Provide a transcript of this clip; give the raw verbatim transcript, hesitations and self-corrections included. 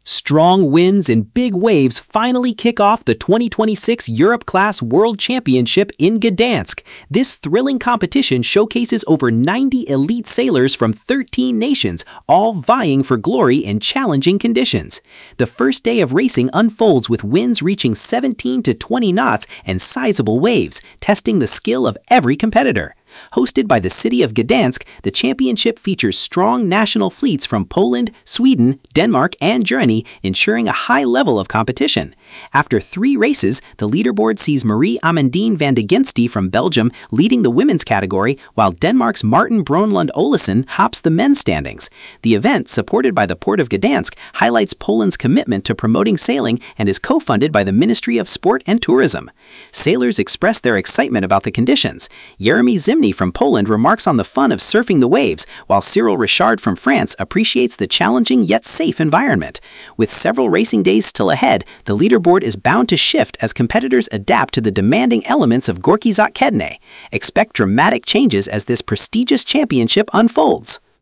Strong winds and big waves finally kick off the twenty twenty-six Europe Class World Championship in Gdansk. This thrilling competition showcases over ninety elite sailors from thirteen nations, all vying for glory in challenging conditions. The first day of racing unfolds with winds reaching seventeen to twenty knots and sizable waves, testing the skill of every competitor. Hosted by the city of Gdansk, the championship features strong national fleets from Poland, Sweden, Denmark, and Germany, ensuring a high level of competition. After three races, the leaderboard sees Marie-Amandine van de Ginste from Belgium leading the women's category, while Denmark's Martin Brønlund Olesen hops the men's standings. The event, supported by the Port of Gdansk, highlights Poland's commitment to promoting sailing and is co-funded by the Ministry of Sport and Tourism. Sailors express their excitement about the conditions. Jeremy Zimny from Poland remarks on the fun of surfing the waves, while Cyril Richard from France appreciates the challenging yet safe environment. With several racing days still ahead, the leaderboard is bound to shift as competitors adapt to the demanding elements of Gorki Zotkedne. Expect dramatic changes as this prestigious championship unfolds.